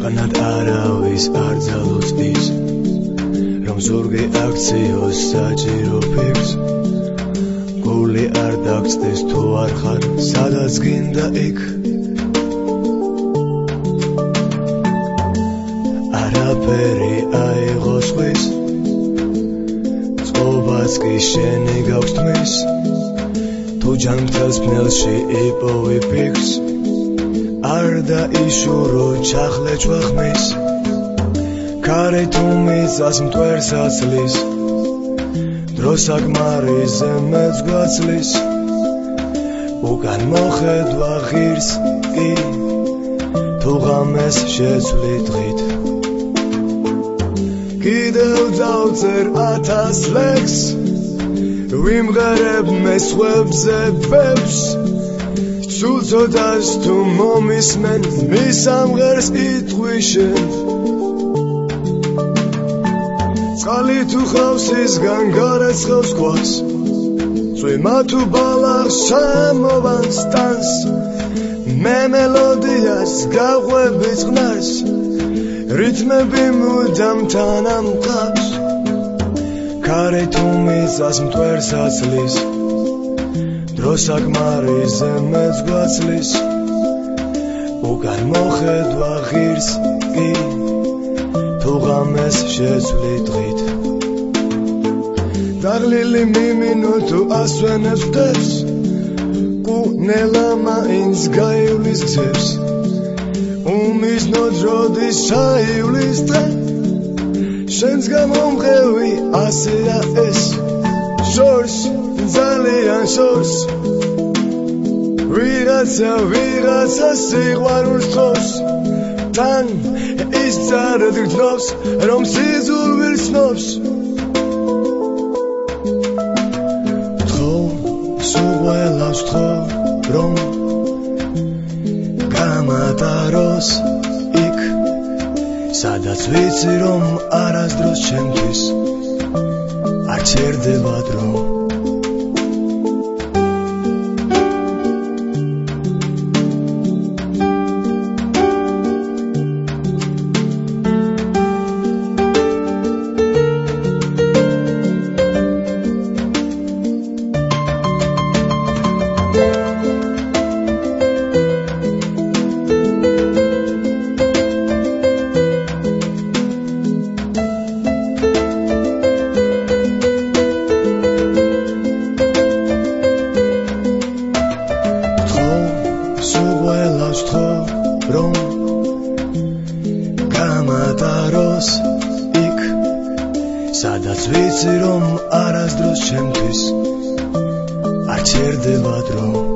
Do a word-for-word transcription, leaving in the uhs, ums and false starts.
ქვეყნად არავის არ ძალუց ის რომ ზურგი აქციოს საჭირო ფიქრს გული არ დაგწდეს თუ არ ხარ სადაც გინდა იქ არაფერი აიღო სხვის წყობაც კი შენი გაქვს თმის თუ ჯანმრთელს ფნელში იპოვი ფიქრს არ დაიშურო ჩახლე ჩვახმის ქარი თუ მიწას მტვერს აცლის დრო საკმარისზე მეც გვაცლის უკან მოხედვა ღირს კი თუ ღამეს შეცვლი დღით კიდევ დავწერ ათას ლექს ვიმღერებ მესხვებზე ბებს სულ ცოტას თუ მომისმენ მის ამღერს იტყვი შენ წყალი თუ ხავს ისგან გარეცხავს ქვას წვიმა თუ ბალახს ჩამოვანს ტანს მე მელოდიას გავყვები წყნარს რითმები მუდამ თანამყავს ქარი თუ მიწას მტვერს აცლის დრო საკმარისზე მეც გვაცლის უკან მოხედვა ღირს კი თუ ღამეს შეცვლი დღით დაღლილი მიმინო თუ ასვენებს დებს კუნელა მაინც გაივლის გზებს უმიზნო დროდის ჩაივლის დღე შენს გამომღევი ასეა ეს შორს ძალიან შორს ვიღაცა ვიღაცა სიყვარულს თხოვს თან ის წარად გრძნობს რომ სიზულ ვირცნობს თხოვ სულ ყველას თხოვ რომ გამატაროს იქ სადაც ვიცი რომ არასდროს ჩემთვის არ ჩერდება დრო რომ გამატაროს იქ სადაც ვიცი რომ არასდროს ჩემთვის არ ჩერდება დრო